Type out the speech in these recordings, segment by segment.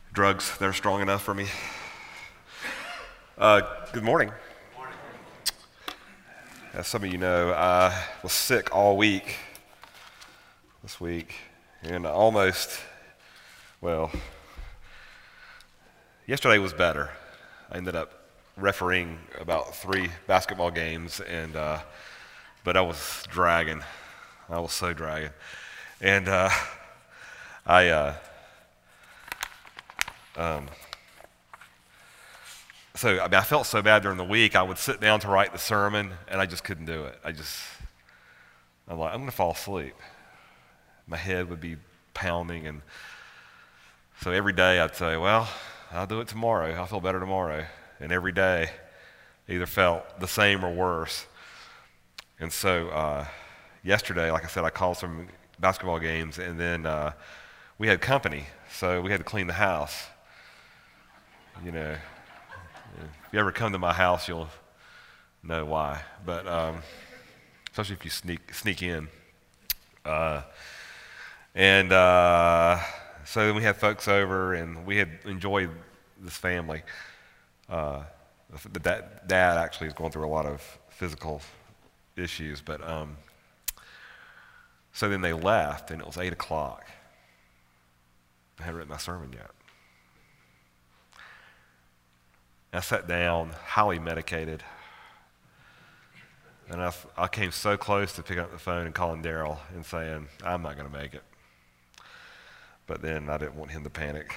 drugs that are strong enough for me. Good morning. As some of you know, I was sick all week this week, and yesterday was better. I ended up refereeing about 3 basketball games, but I was dragging. I was so dragging. And I felt so bad during the week. I would sit down to write the sermon, and I just couldn't do it. I'm like, I'm going to fall asleep. My head would be pounding, and so every day I'd say, well, I'll do it tomorrow. I'll feel better tomorrow. And every day either felt the same or worse. And so yesterday, like I said, I called some basketball games, and then we had company, so we had to clean the house. You know, if you ever come to my house, you'll know why. But especially if you sneak in. So then we had folks over, and we had enjoyed this family. The dad actually is going through a lot of physical issues, but so then they left, and it was 8 o'clock. I hadn't written my sermon yet. I sat down, highly medicated, and I came so close to picking up the phone and calling Daryl and saying, I'm not going to make it. But then I didn't want him to panic.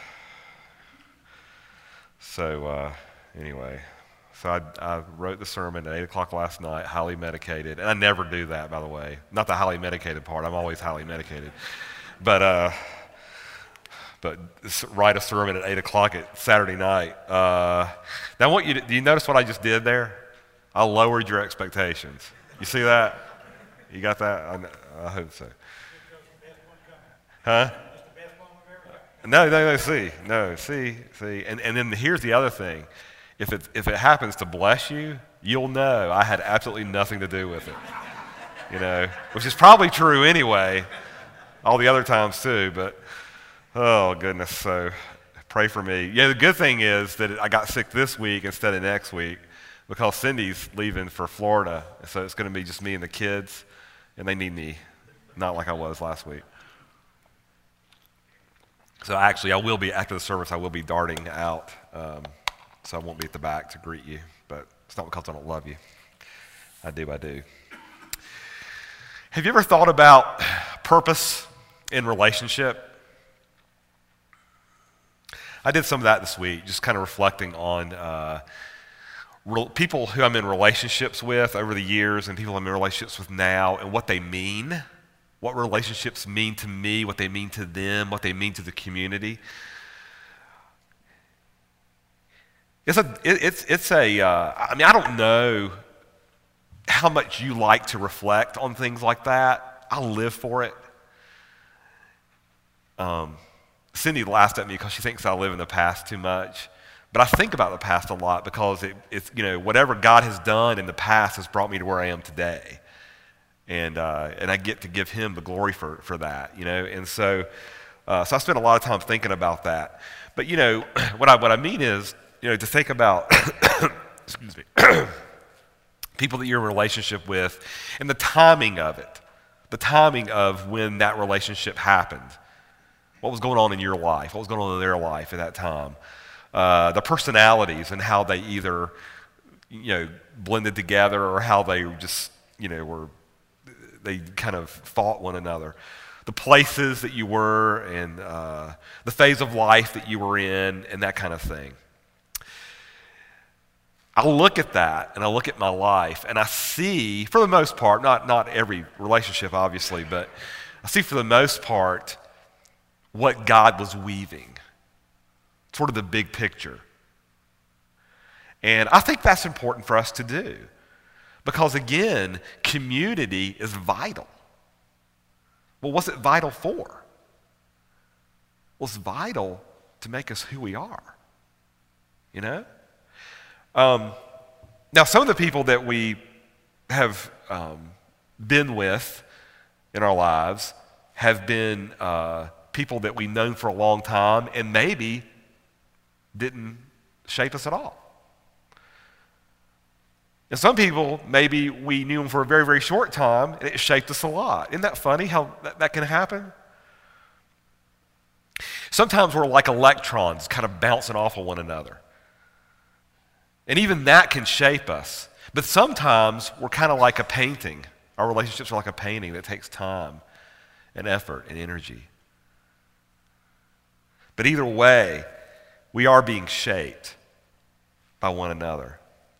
So anyway, I wrote the sermon at 8 o'clock last night, highly medicated, and I never do that, by the way. Not the highly medicated part, I'm always highly medicated. But write a sermon at 8 o'clock at Saturday night. Now I want you to, do you notice what I just did there? I lowered your expectations. You see that? You got that? I hope so. Huh? No, see. And then here's the other thing. If it happens to bless you, you'll know I had absolutely nothing to do with it. You know, which is probably true anyway, all the other times too, but oh, goodness, so pray for me. Yeah, the good thing is that I got sick this week instead of next week because Cindy's leaving for Florida, so it's going to be just me and the kids, and they need me, not like I was last week. So actually, I will be, after the service, I will be darting out, so I won't be at the back to greet you, but it's not because I don't love you. I do. Have you ever thought about purpose in relationship? I did some of that this week, just kind of reflecting on people who I'm in relationships with over the years and people I'm in relationships with now and what they mean, what relationships mean to me, what they mean to them, what they mean to the community. I don't know how much you like to reflect on things like that. I live for it. Cindy laughed at me because she thinks I live in the past too much. But I think about the past a lot because it's whatever God has done in the past has brought me to where I am today. And I get to give him the glory for that, And so I spend a lot of time thinking about that. But, what I mean is, to think about, excuse me, people that you're in a relationship with and the timing of it, the timing of when that relationship happened. What was going on in your life? What was going on in their life at that time? The personalities and how they either, blended together or how they just, they kind of fought one another. The places that you were and the phase of life that you were in and that kind of thing. I look at that and I look at my life and I see, for the most part, not every relationship obviously, but I see for the most part what God was weaving, sort of the big picture. And I think that's important for us to do because, again, community is vital. Well, what's it vital for? Well, it's vital to make us who we are, Now, some of the people that we have been with in our lives have been people that we've known for a long time and maybe didn't shape us at all. And some people, maybe we knew them for a very, very short time, and it shaped us a lot. Isn't that funny how that can happen? Sometimes we're like electrons kind of bouncing off of one another. And even that can shape us. But sometimes we're kind of like a painting. Our relationships are like a painting that takes time and effort and energy. But either way, we are being shaped by one another.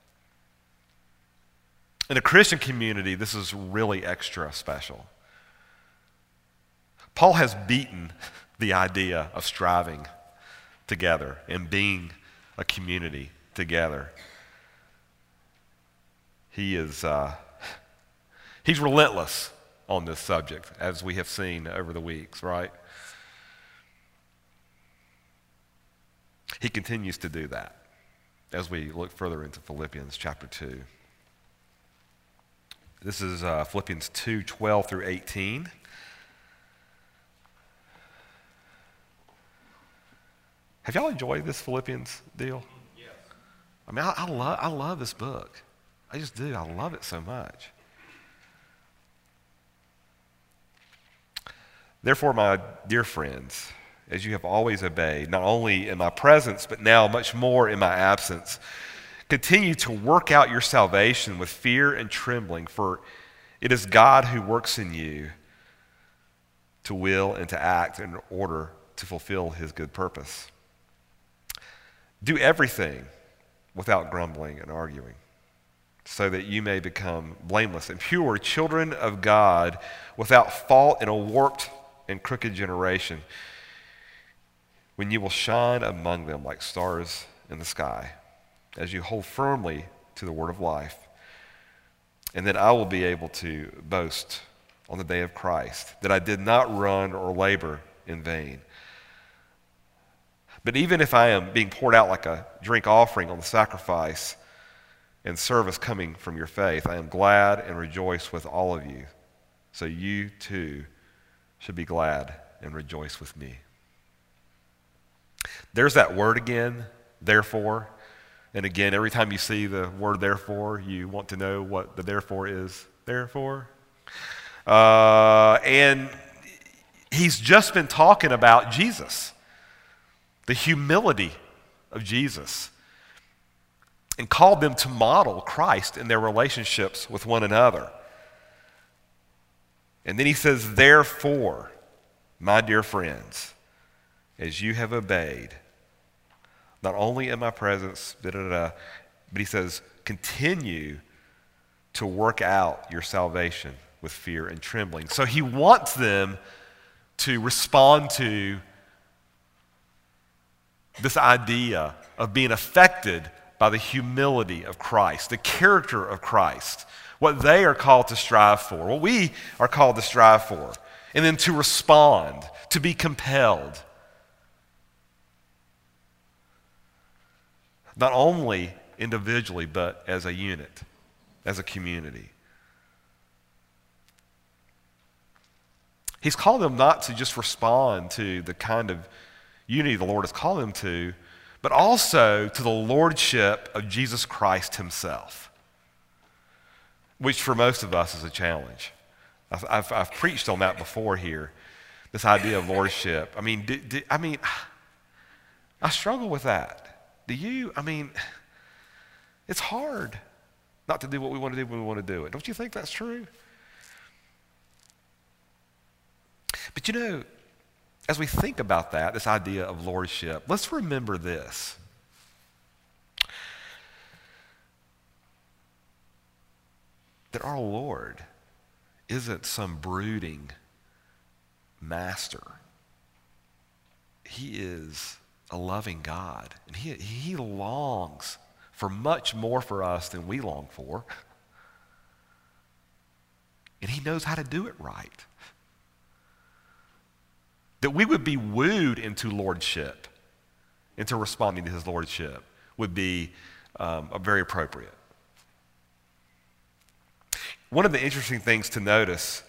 In a Christian community, this is really extra special. Paul has beaten the idea of striving together and being a community together. He's relentless on this subject, as we have seen over the weeks, right? He continues to do that as we look further into Philippians chapter 2. This is Philippians 2, 12 through 18. Have y'all enjoyed this Philippians deal? Yes. I mean, I love this book. I just do. I love it so much. Therefore, my dear friends, as you have always obeyed, not only in my presence, but now much more in my absence, continue to work out your salvation with fear and trembling, for it is God who works in you to will and to act in order to fulfill his good purpose. Do everything without grumbling and arguing, so that you may become blameless and pure, children of God, without fault in a warped and crooked generation, when you will shine among them like stars in the sky, as you hold firmly to the word of life. And then I will be able to boast on the day of Christ that I did not run or labor in vain. But even if I am being poured out like a drink offering on the sacrifice and service coming from your faith, I am glad and rejoice with all of you. So you too should be glad and rejoice with me. There's that word again, therefore. And again, every time you see the word therefore, you want to know what the therefore is there for. And he's just been talking about Jesus, the humility of Jesus, and called them to model Christ in their relationships with one another. And then he says, therefore, my dear friends, as you have obeyed, not only in my presence, but he says, continue to work out your salvation with fear and trembling. So he wants them to respond to this idea of being affected by the humility of Christ, the character of Christ, what they are called to strive for, what we are called to strive for, and then to respond, to be compelled. Not only individually, but as a unit, as a community. He's called them not to just respond to the kind of unity the Lord has called them to, but also to the lordship of Jesus Christ himself, which for most of us is a challenge. I've preached on that before here, this idea of lordship. I mean, I struggle with that. Do you? I mean, it's hard not to do what we want to do when we want to do it. Don't you think that's true? But you know, as we think about that, this idea of lordship, let's remember this. That our Lord isn't some brooding master. He is a loving God, and he longs for much more for us than we long for. And he knows how to do it right. That we would be wooed into lordship, into responding to his lordship, would be very appropriate. One of the interesting things to notice,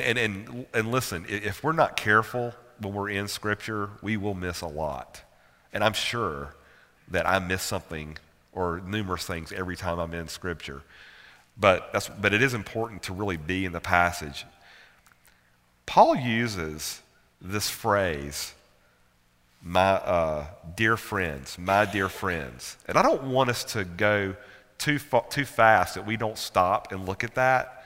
and listen, if we're not careful when we're in Scripture, we will miss a lot. And I'm sure that I miss something or numerous things every time I'm in Scripture. But it is important to really be in the passage. Paul uses this phrase, my dear friends, and I don't want us to go too fast that we don't stop and look at that.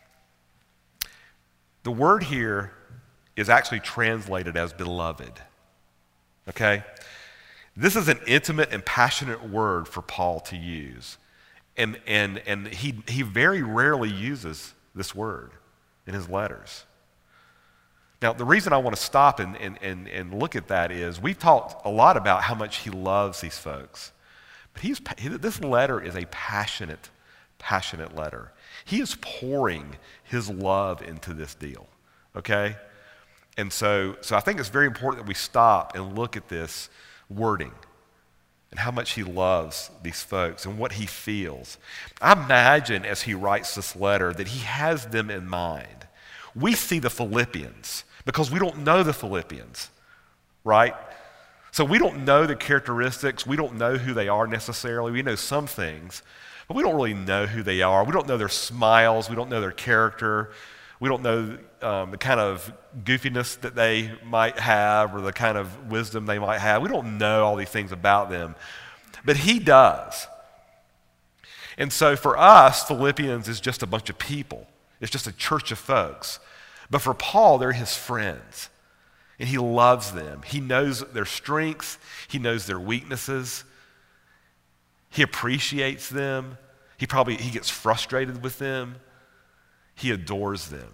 The word here is actually translated as beloved. Okay? This is an intimate and passionate word for Paul to use. And he very rarely uses this word in his letters. Now, the reason I want to stop and look at that is we've talked a lot about how much he loves these folks. But this letter is a passionate letter. He is pouring his love into this deal, okay? And so I think it's very important that we stop and look at this wording and how much he loves these folks and what he feels. I imagine as he writes this letter that he has them in mind. We see the Philippians because we don't know the Philippians, right? So we don't know the characteristics. We don't know who they are necessarily. We know some things, but we don't really know who they are. We don't know their smiles. We don't know their character. We don't know the kind of goofiness that they might have or the kind of wisdom they might have. We don't know all these things about them, but he does. And so for us, Philippians is just a bunch of people. It's just a church of folks. But for Paul, they're his friends, and he loves them. He knows their strengths. He knows their weaknesses. He appreciates them. He gets frustrated with them. He adores them.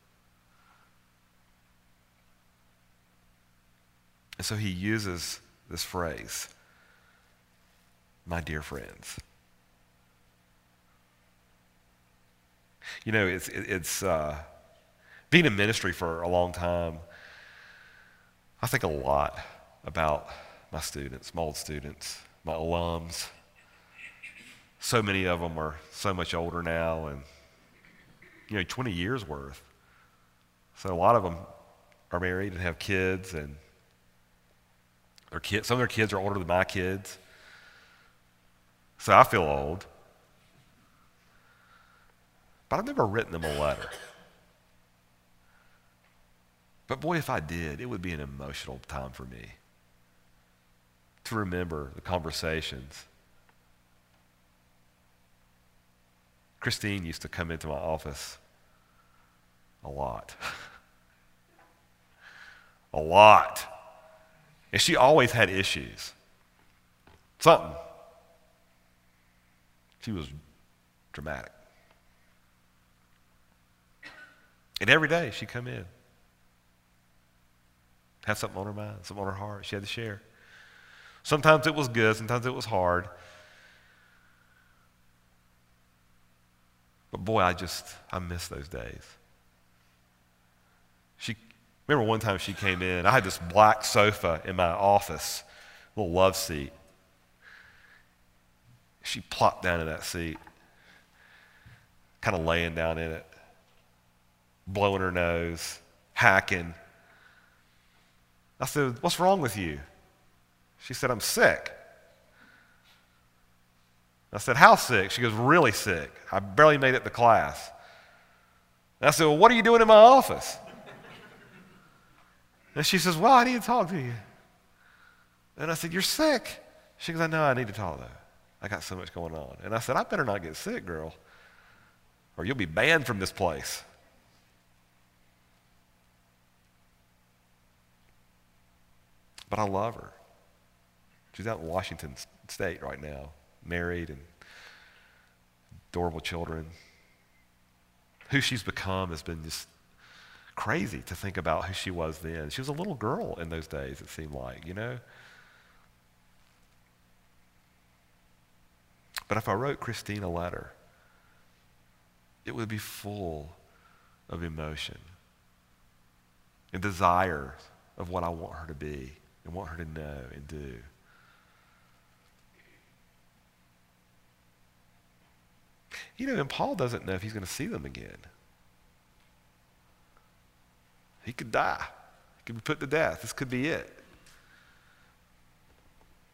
And so he uses this phrase, my dear friends. You know, it's being in ministry for a long time, I think a lot about my students, my old students, my alums. So many of them are so much older now, and 20 years worth. So a lot of them are married and have kids, and some of their kids are older than my kids. So I feel old. But I've never written them a letter. But boy, if I did, it would be an emotional time for me to remember the conversations. Christine used to come into my office a lot. A lot. And she always had issues. Something. She was dramatic. And every day she'd come in. Have something on her mind, something on her heart. She had to share. Sometimes it was good, sometimes it was hard. But boy, I miss those days. Remember one time she came in, I had this black sofa in my office, a little love seat. She plopped down in that seat, kind of laying down in it, blowing her nose, hacking. I said, what's wrong with you? She said, I'm sick. I said, how sick? She goes, really sick. I barely made it to class. And I said, well, what are you doing in my office? And she says, well, I need to talk to you. And I said, you're sick. She goes, I know I need to talk though. I got so much going on. And I said, I better not get sick, girl, or you'll be banned from this place. But I love her. She's out in Washington State right now, married and adorable children. Who she's become has been just crazy to think about who she was then. She was a little girl in those days, it seemed like, But if I wrote Christine a letter, it would be full of emotion and desire of what I want her to be and want her to know and do. And Paul doesn't know if he's going to see them again. He could die. He could be put to death. This could be it.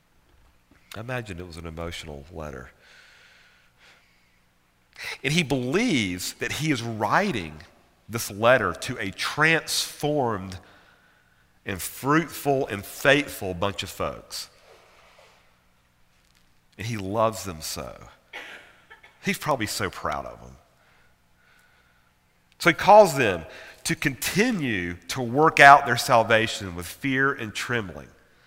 I imagine it was an emotional letter. And he believes that he is writing this letter to a transformed and fruitful and faithful bunch of folks. And he loves them so. He's probably so proud of them. So he calls them to continue to work out their salvation with fear and trembling.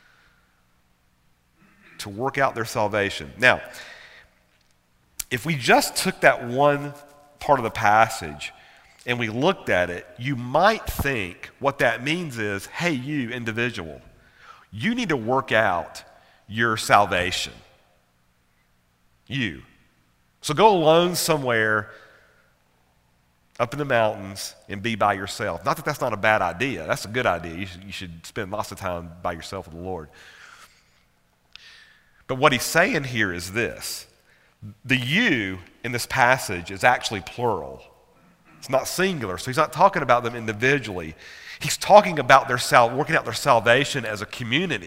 To work out their salvation. Now, if we just took that one part of the passage and we looked at it, you might think what that means is, hey, you individual, you need to work out your salvation. You. So go alone somewhere up in the mountains and be by yourself. Not that that's not a bad idea. That's a good idea. You should spend lots of time by yourself with the Lord. But what he's saying here is this. The you in this passage is actually plural. It's not singular. So he's not talking about them individually. He's talking about working out their salvation as a community.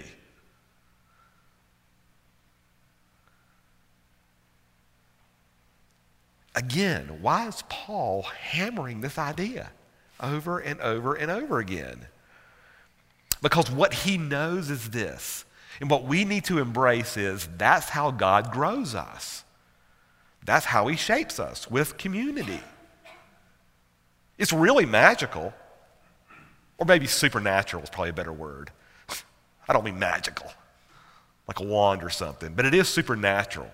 Again, why is Paul hammering this idea over and over and over again? Because what he knows is this, and what we need to embrace is that's how God grows us. That's how he shapes us, with community. It's really magical, or maybe supernatural is probably a better word. I don't mean magical, like a wand or something, but it is supernatural.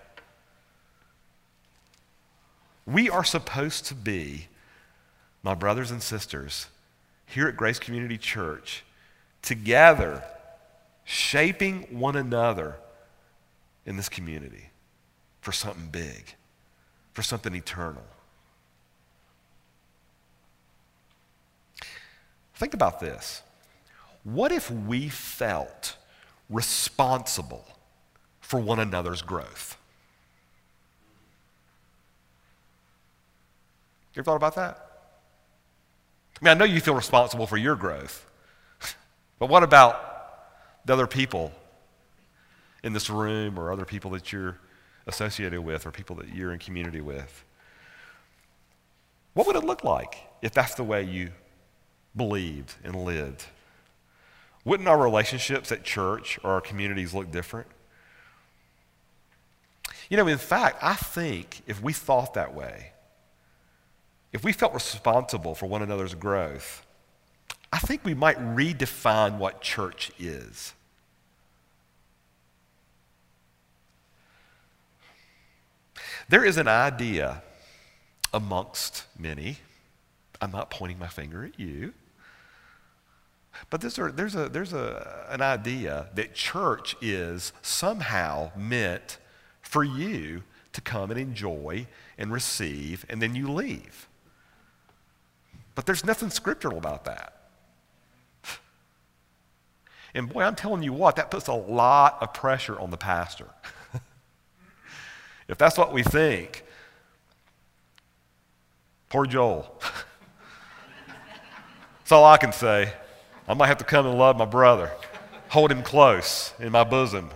We are supposed to be, my brothers and sisters, here at Grace Community Church, together, shaping one another in this community for something big, for something eternal. Think about this. What if we felt responsible for one another's growth? You ever thought about that? I mean, I know you feel responsible for your growth, but what about the other people in this room or other people that you're associated with or people that you're in community with? What would it look like if that's the way you believed and lived? Wouldn't our relationships at church or our communities look different? You know, in fact, I think if we thought that way, if we felt responsible for one another's growth, I think we might redefine what church is. There is an idea amongst many, I'm not pointing my finger at you, but there's an idea that church is somehow meant for you to come and enjoy and receive, and then you leave. But there's nothing scriptural about that. And boy, I'm telling you what, that puts a lot of pressure on the pastor. If that's what we think, poor Joel. That's all I can say. I might have to come and love my brother, hold him close in my bosom.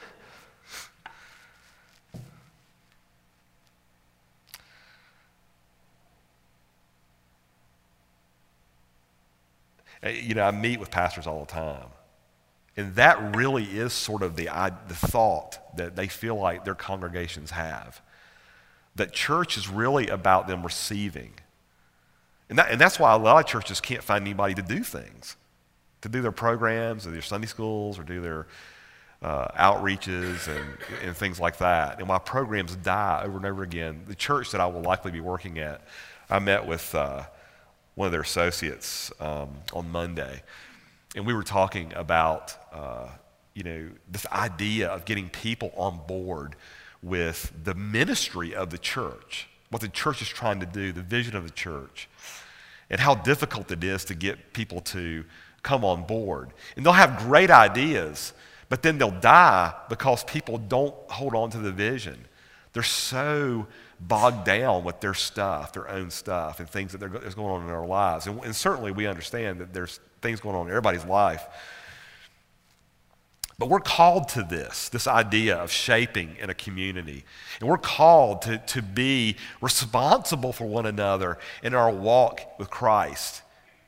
You know, I meet with pastors all the time. And that really is sort of the thought that they feel like their congregations have. That church is really about them receiving. And that's why a lot of churches can't find anybody to do things. To do their programs or their Sunday schools or do their outreaches and things like that. And why programs die over and over again. The church that I will likely be working at, I met with one of their associates on Monday. And we were talking about, this idea of getting people on board with the ministry of the church, what the church is trying to do, the vision of the church, and how difficult it is to get people to come on board. And they'll have great ideas, but then they'll die because people don't hold on to the vision. They're so bogged down with their stuff, their own stuff, and things that's going on in their lives. And certainly we understand that there's things going on in everybody's life. But we're called to this idea of shaping in a community. And we're called to be responsible for one another in our walk with Christ.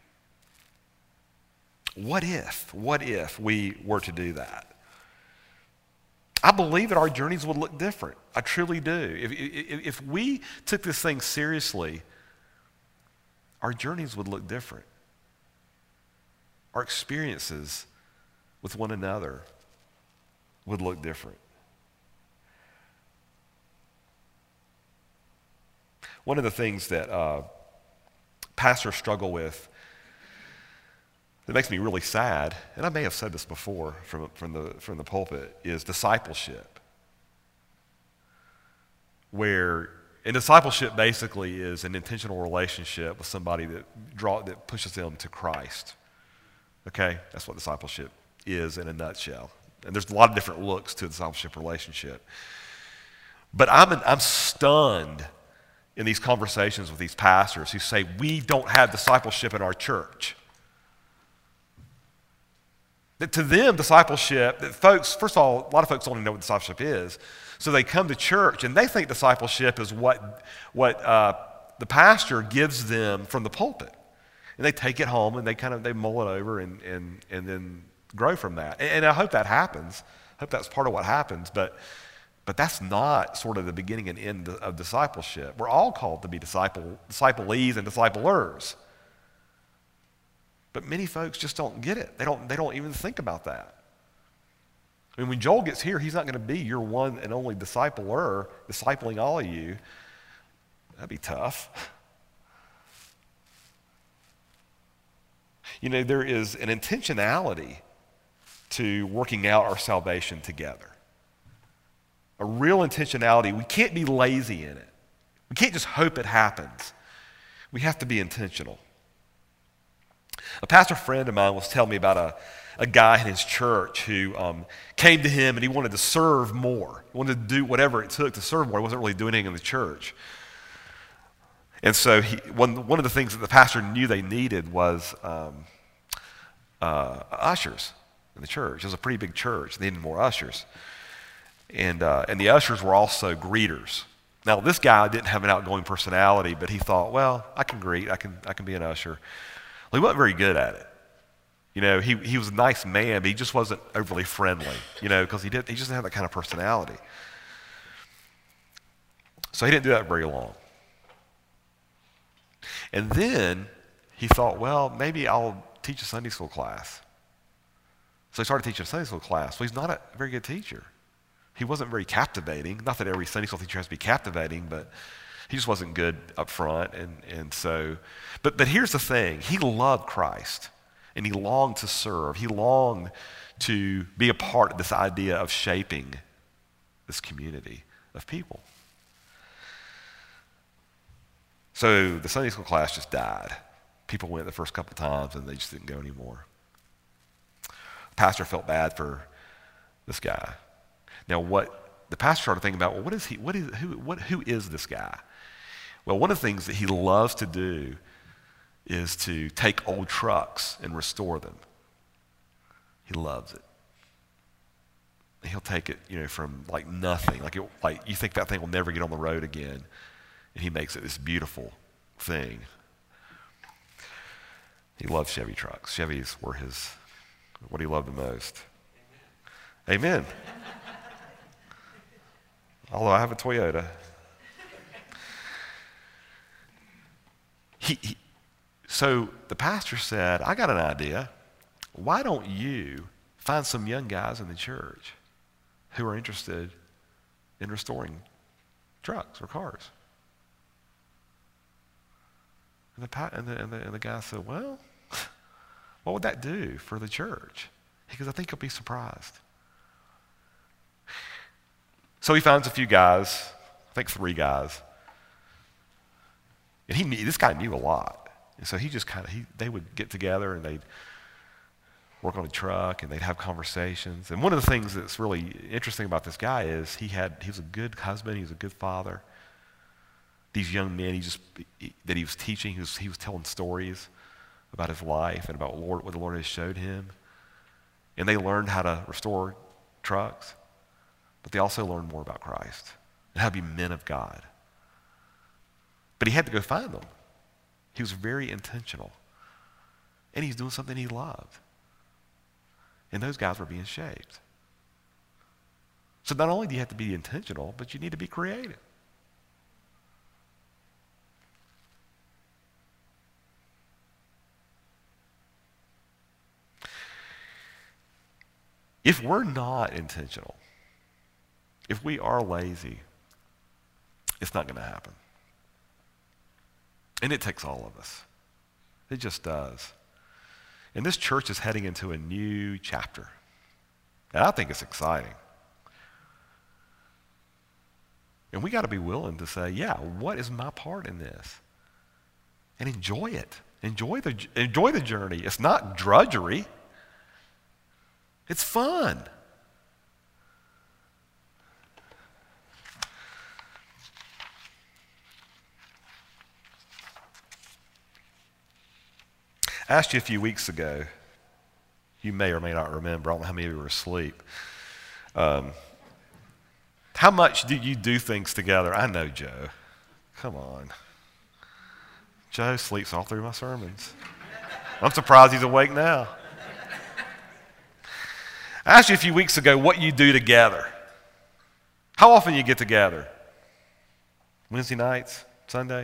What if we were to do that? I believe that our journeys would look different. I truly do. If we took this thing seriously, our journeys would look different. Our experiences with one another would look different. One of the things that pastors struggle with that makes me really sad, and I may have said this before from the pulpit, is discipleship. And discipleship basically is an intentional relationship with somebody that pushes them to Christ. Okay? That's what discipleship is in a nutshell. And there's a lot of different looks to a discipleship relationship. But I'm stunned in these conversations with these pastors who say, we don't have discipleship in our church. That to them, discipleship, that folks, first of all, a lot of folks don't even know what discipleship is. So they come to church and they think discipleship is what the pastor gives them from the pulpit. And they take it home and they mull it over and then grow from that. And I hope that happens. I hope that's part of what happens. But that's not sort of the beginning and end of discipleship. We're all called to be disciplees and disciplers. But many folks just don't get it. They don't even think about that. I mean, when Joel gets here, he's not going to be your one and only discipler, discipling all of you. That'd be tough. You know, there is an intentionality to working out our salvation together. A real intentionality. We can't be lazy in it. We can't just hope it happens. We have to be intentional. A pastor friend of mine was telling me about a guy in his church who came to him and he wanted to serve more. He wanted to do whatever it took to serve more. He wasn't really doing anything in the church. And so one of the things that the pastor knew they needed was ushers in the church. It was a pretty big church. They needed more ushers. And the ushers were also greeters. Now, this guy didn't have an outgoing personality, but he thought, well, I can greet. I can be an usher. Well, he wasn't very good at it. You know, he was a nice man, but he just wasn't overly friendly, you know, because he just didn't have that kind of personality. So he didn't do that very long. And then he thought, well, maybe I'll teach a Sunday school class. So he started teaching a Sunday school class. Well, he's not a very good teacher. He wasn't very captivating. Not that every Sunday school teacher has to be captivating, but he just wasn't good up front. And so, but here's the thing. He loved Christ, and he longed to serve. He longed to be a part of this idea of shaping this community of people. So the Sunday school class just died. People went the first couple times, and they just didn't go anymore. The pastor felt bad for this guy. Now, what the pastor started thinking about, well, who is this guy? Well, one of the things that he loves to do is to take old trucks and restore them. He loves it. He'll take it, you know, from like nothing, like you think that thing will never get on the road again, and he makes it this beautiful thing. He loves Chevy trucks. Chevys were what he loved the most. Amen. Although I have a Toyota. So the pastor said, I got an idea. Why don't you find some young guys in the church who are interested in restoring trucks or cars? And the guy said, well, what would that do for the church? He goes, I think you'll be surprised. So he finds a few guys, I think 3 guys. And this guy knew a lot. And so he just they would get together and they'd work on a truck and they'd have conversations. And one of the things that's really interesting about this guy is he was a good husband, he was a good father. These young men that he was teaching, he was telling stories about his life and about what the Lord has showed him. and they learned how to restore trucks, but they also learned more about Christ and how to be men of God. But he had to go find them. He was very intentional. And he's doing something he loved. And those guys were being shaped. So not only do you have to be intentional, but you need to be creative. If we're not intentional, if we are lazy, it's not going to happen. And it takes all of us. It just does. And this church is heading into a new chapter. And I think it's exciting. And we got to be willing to say, yeah, what is my part in this? And enjoy it. Enjoy the journey. It's not drudgery. It's fun. I asked you a few weeks ago, you may or may not remember, I don't know how many of you were asleep. How much do you do things together? I know Joe. Come on. Joe sleeps all through my sermons. I'm surprised he's awake now. I asked you a few weeks ago what you do together. How often you get together? Wednesday nights? Sunday?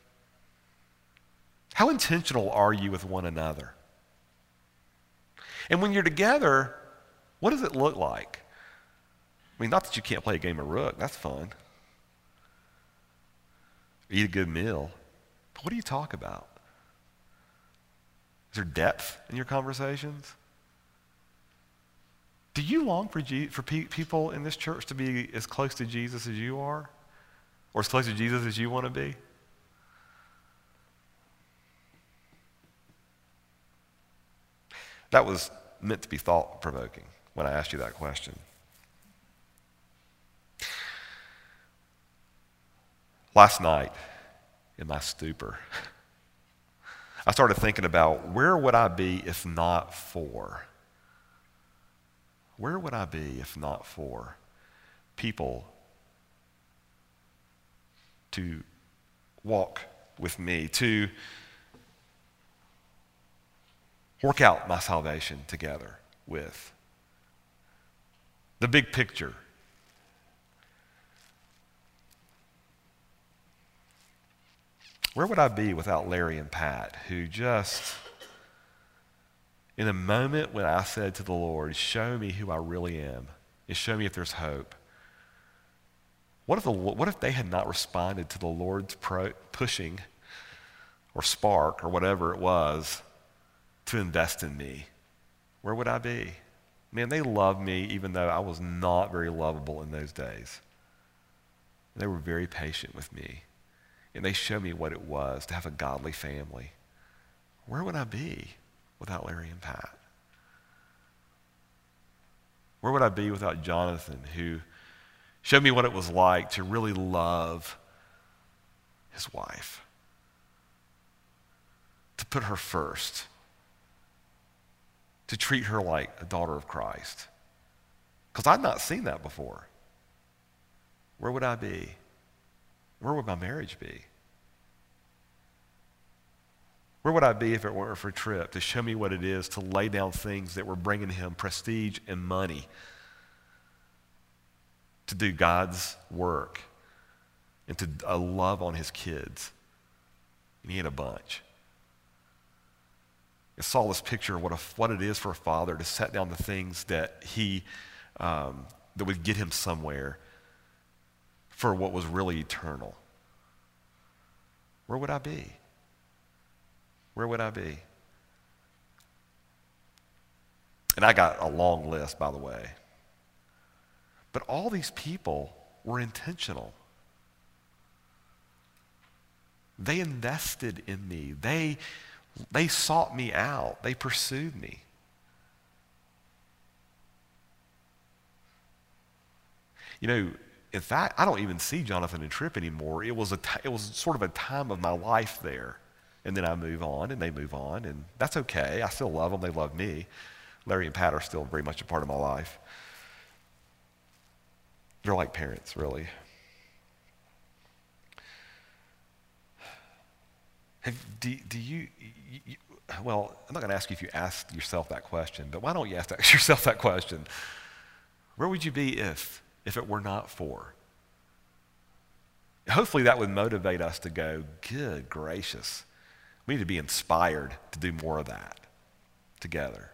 How intentional are you with one another? And when you're together, what does it look like? I mean, not that you can't play a game of Rook. That's fun. Eat a good meal. But what do you talk about? Is there depth in your conversations? Do you long for people in this church to be as close to Jesus as you are? Or as close to Jesus as you want to be? That was meant to be thought-provoking when I asked you that question. Last night, in my stupor, I started thinking about where would I be if not for? Where would I be if not for people to walk with me, to work out my salvation together with? The big picture. Where would I be without Larry and Pat, who just, in a moment when I said to the Lord, show me who I really am, and show me if there's hope. What if they had not responded to the Lord's pushing or spark or whatever it was to invest in me? Where would I be? Man, they loved me even though I was not very lovable in those days. They were very patient with me. And they showed me what it was to have a godly family. Where would I be without Larry and Pat? Where would I be without Jonathan, who showed me what it was like to really love his wife, to put her first, to treat her like a daughter of Christ? Because I'd not seen that before. Where would I be? Where would my marriage be? Where would I be if it weren't for Tripp to show me what it is to lay down things that were bringing him prestige and money to do God's work and to love on his kids? And he had a bunch. I saw this picture of what it is for a father to set down the things that that would get him somewhere for what was really eternal. Where would I be? Where would I be? And I got a long list, by the way. But all these people were intentional. They invested in me. They sought me out. They pursued me. You know, in fact, I don't even see Jonathan and Tripp anymore. It was sort of a time of my life there. And then I move on, and they move on, and that's okay. I still love them. They love me. Larry and Pat are still very much a part of my life. They're like parents, really. Well, I'm not going to ask you if you asked yourself that question, but why don't you ask yourself that question? Where would you be if it were not for? Hopefully that would motivate us to go, good gracious, we need to be inspired to do more of that together.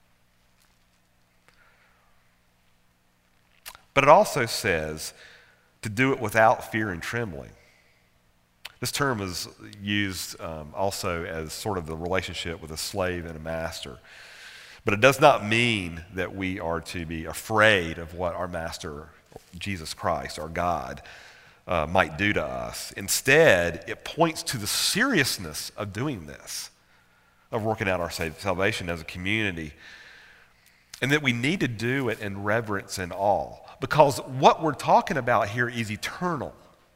But it also says to do it without fear and trembling. This term is used also as sort of the relationship with a slave and a master. But it does not mean that we are to be afraid of what our master, Jesus Christ, our God, might do to us. Instead, it points to the seriousness of doing this, of working out our salvation as a community, and that we need to do it in reverence and awe, because what we're talking about here is eternal.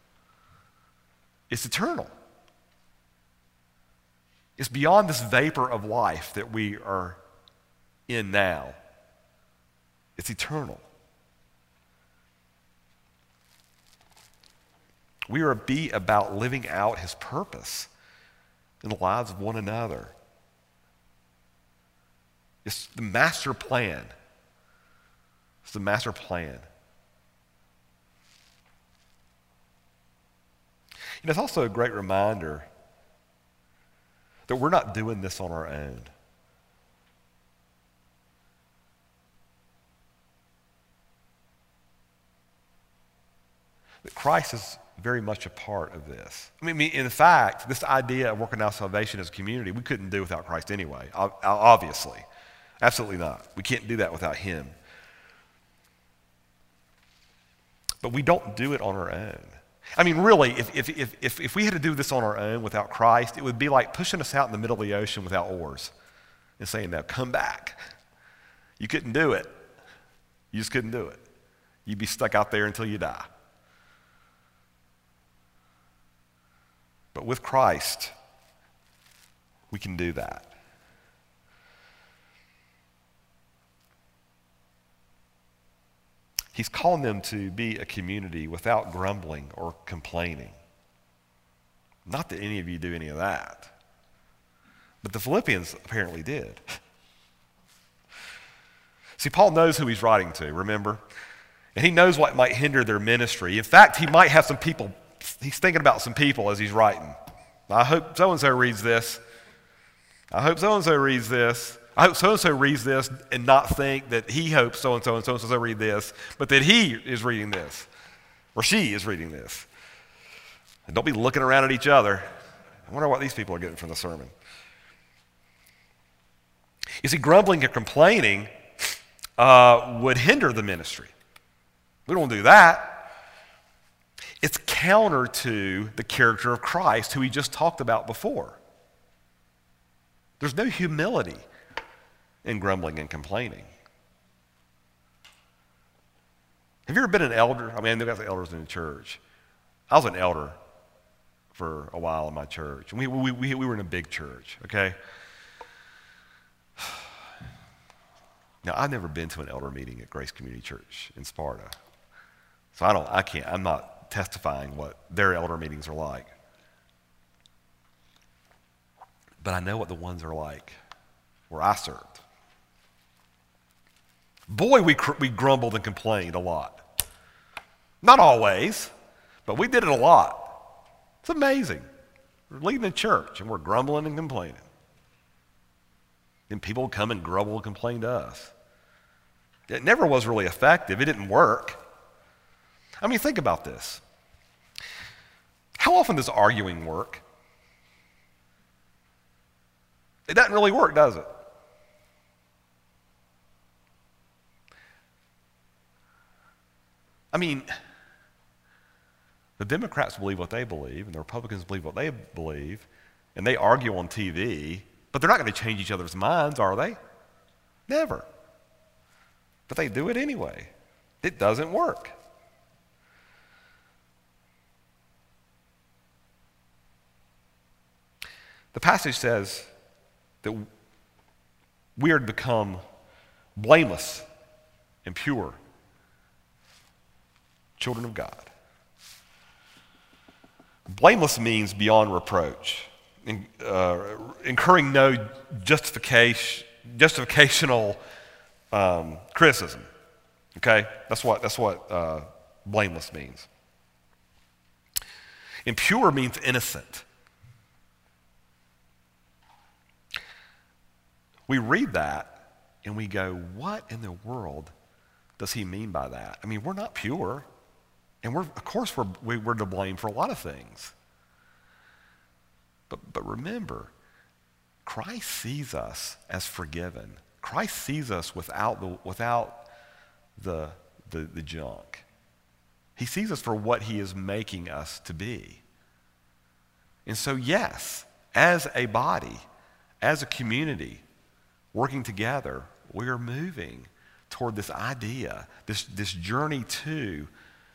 It's eternal. It's beyond this vapor of life that we are in now. It's eternal. We are to be about living out his purpose in the lives of one another. It's the master plan. It's the master plan. And it's also a great reminder that we're not doing this on our own. That Christ is very much a part of this. I mean, in fact, this idea of working out salvation as a community, we couldn't do without Christ anyway, obviously. Absolutely not. We can't do that without him. But we don't do it on our own. I mean, really, if we had to do this on our own without Christ, it would be like pushing us out in the middle of the ocean without oars and saying, now come back. You couldn't do it. You just couldn't do it. You'd be stuck out there until you die. But with Christ, we can do that. He's calling them to be a community without grumbling or complaining. Not that any of you do any of that. But the Philippians apparently did. See, Paul knows who he's writing to, remember? And he knows what might hinder their ministry. In fact, he might have some people, he's thinking about some people as he's writing. I hope so-and-so reads this. I hope so-and-so reads this. I hope so-and-so reads this and not think that he hopes so-and-so and so-and-so read this, but that he is reading this, or she is reading this. And don't be looking around at each other. I wonder what these people are getting from the sermon. You see, grumbling and complaining would hinder the ministry. We don't want to do that. It's counter to the character of Christ, who we just talked about before. There's no humility in grumbling and complaining. Have you ever been an elder? I mean, I know guys are elders in the church. I was an elder for a while in my church. And we were in a big church, okay? Now, I've never been to an elder meeting at Grace Community Church in Sparta. So I'm not testifying what their elder meetings are like. But I know what the ones are like where I served. Boy, we grumbled and complained a lot. Not always, but we did it a lot. It's amazing. We're leading a church and we're grumbling and complaining. Then people would come and grumble and complain to us. It never was really effective. It didn't work. I mean, think about this. How often does arguing work? It doesn't really work, does it? I mean, the Democrats believe what they believe, and the Republicans believe what they believe, and they argue on TV, but they're not going to change each other's minds, are they? Never. But they do it anyway. It doesn't work. The passage says that we are to become blameless and pure, children of God. Blameless means beyond reproach, incurring no justificational criticism. Okay, that's what blameless means. And pure means innocent. We read that and we go, what in the world does he mean by that? I mean, we're not pure. And of course we're to blame for a lot of things. But remember, Christ sees us as forgiven. Christ sees us without the junk. He sees us for what he is making us to be. And so yes, as a body, as a community, working together, we are moving toward this idea, this journey to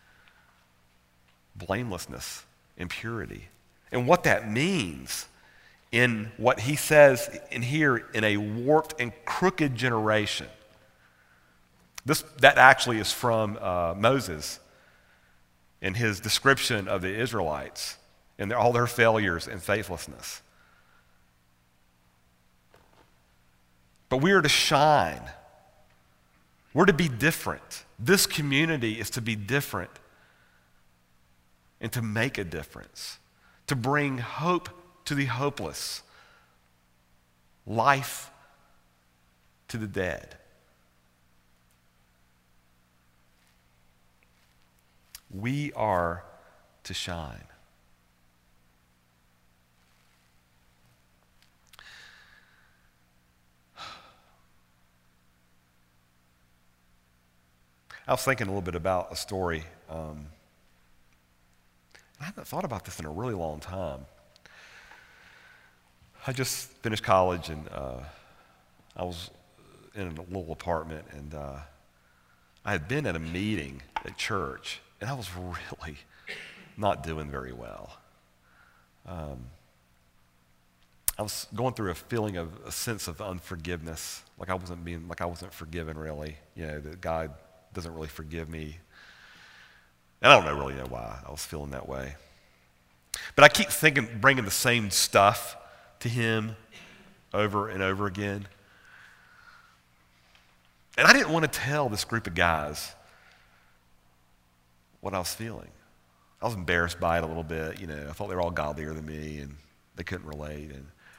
blamelessness and purity. And what that means in what he says in here, in a warped and crooked generation. That actually is from Moses in his description of the Israelites and all their failures and faithlessness. But we are to shine. We're to be different. This community is to be different and to make a difference, to bring hope to the hopeless, life to the dead. We are to shine. I was thinking a little bit about a story. I haven't thought about this in a really long time. I just finished college and I was in a little apartment and I had been at a meeting at church and I was really not doing very well. I was going through a feeling of a sense of unforgiveness, like I wasn't forgiven really. You know, that God doesn't really forgive me. And I don't really know why I was feeling that way. But I keep thinking, bringing the same stuff to him over and over again. And I didn't want to tell this group of guys what I was feeling. I was embarrassed by it a little bit. You know, I thought they were all godlier than me and they couldn't relate.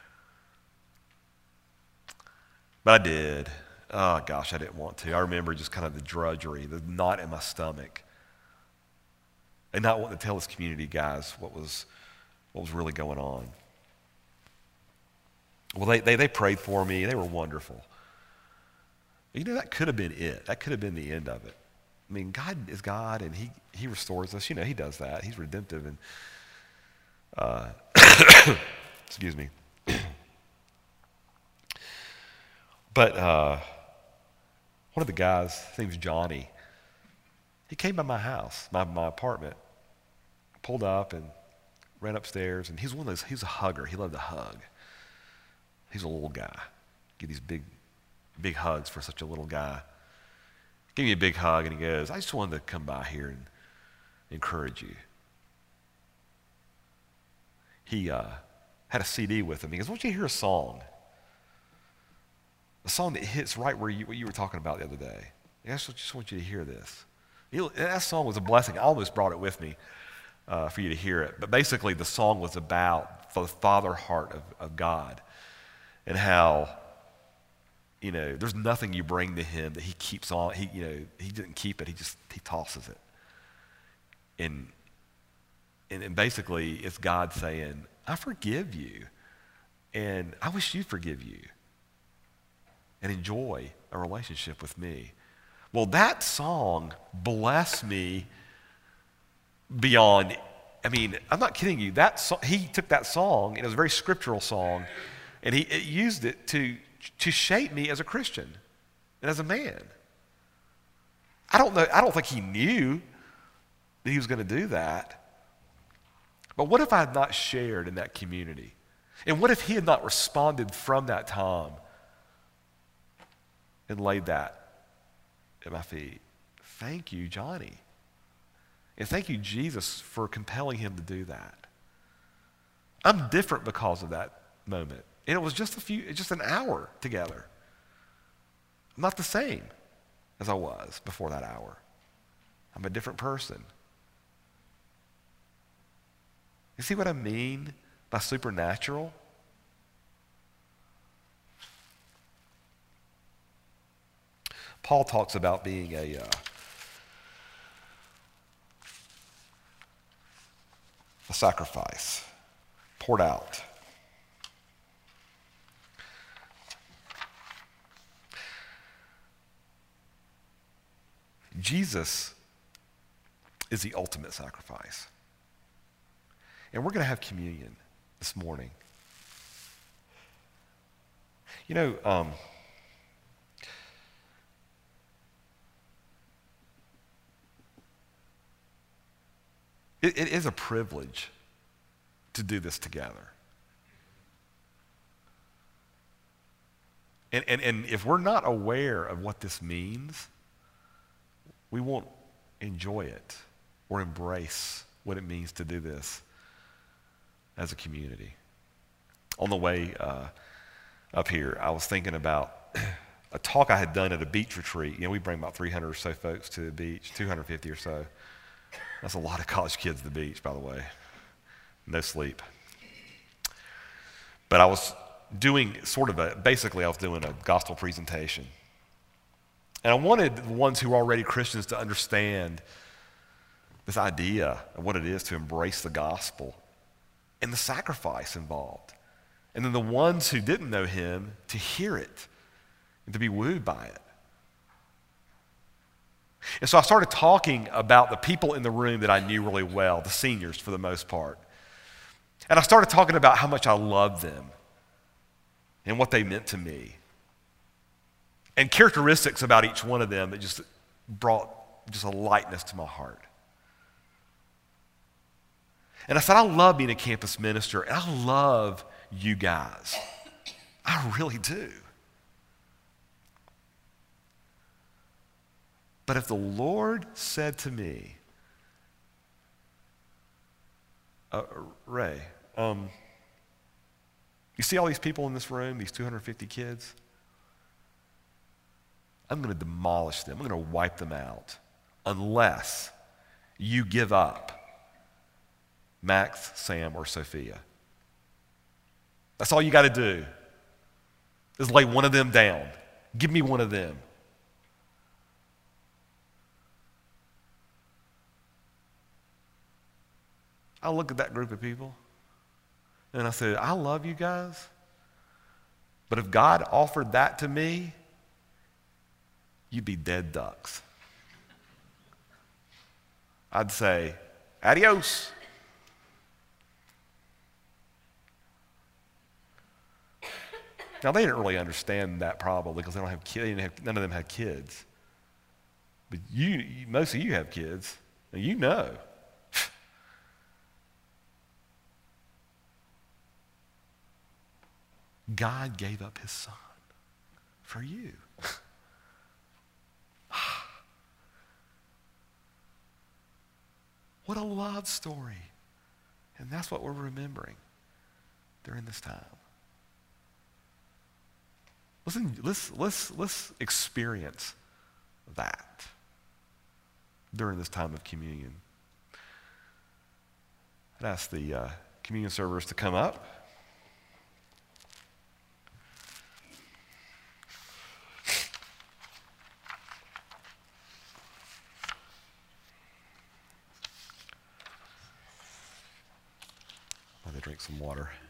But I did. Oh gosh, I didn't want to. I remember just kind of the drudgery, the knot in my stomach, and not wanting to tell this community guys what was really going on. Well, they prayed for me. They were wonderful. You know, that could have been it. That could have been the end of it. I mean, God is God, and He restores us. You know, He does that. He's redemptive, and excuse me. But one of the guys, his name's Johnny, he came by my house, my apartment, pulled up and ran upstairs, and he's a hugger. He loved to hug. He's a little guy. Give these big hugs for such a little guy. Give me a big hug, and he goes, I just wanted to come by here and encourage you. He had a CD with him. He goes, why don't you hear a song? A song that hits right where what you were talking about the other day. I just want you to hear this. That song was a blessing. I almost brought it with me for you to hear it. But basically, the song was about the father heart of God and how, you know, there's nothing you bring to him that he keeps on. He didn't keep it. He tosses it. And basically, it's God saying, I forgive you, and I wish you'd forgive you and enjoy a relationship with me. Well, that song blessed me beyond, I mean, I'm not kidding you. He took that song, and it was a very scriptural song, and he used it to shape me as a Christian and as a man. I don't think he knew that he was going to do that. But what if I had not shared in that community? And what if he had not responded from that time and laid that at my feet. Thank you, Johnny. And thank you, Jesus, for compelling him to do that. I'm different because of that moment. And it was just an hour together. I'm not the same as I was before that hour. I'm a different person. You see what I mean by supernatural? Paul talks about being a sacrifice poured out. Jesus is the ultimate sacrifice. And we're going to have communion this morning. You know, it is a privilege to do this together. And if we're not aware of what this means, we won't enjoy it or embrace what it means to do this as a community. On the way up here, I was thinking about a talk I had done at a beach retreat. You know, we bring about 300 or so folks to the beach, 250 or so. That's a lot of college kids at the beach, by the way. No sleep. But I was doing basically I was doing a gospel presentation. And I wanted the ones who were already Christians to understand this idea of what it is to embrace the gospel and the sacrifice involved. And then the ones who didn't know him to hear it and to be wooed by it. And so I started talking about the people in the room that I knew really well, the seniors for the most part. And I started talking about how much I loved them and what they meant to me. And characteristics about each one of them that just brought just a lightness to my heart. And I said, I love being a campus minister, and I love you guys. I really do. But if the Lord said to me, Ray, you see all these people in this room, these 250 kids? I'm going to demolish them. I'm going to wipe them out unless you give up Max, Sam, or Sophia. That's all you got to do is lay one of them down. Give me one of them. I looked at that group of people and I said, I love you guys, but if God offered that to me, you'd be dead ducks. I'd say, adios. Now, they didn't really understand that probably because they don't have kids. None of them had kids. But most of you have kids, and you know. God gave up his son for you. What a love story. And that's what we're remembering during this time. Listen, let's experience that during this time of communion. I'd ask the communion servers to come up. Let me drink some water.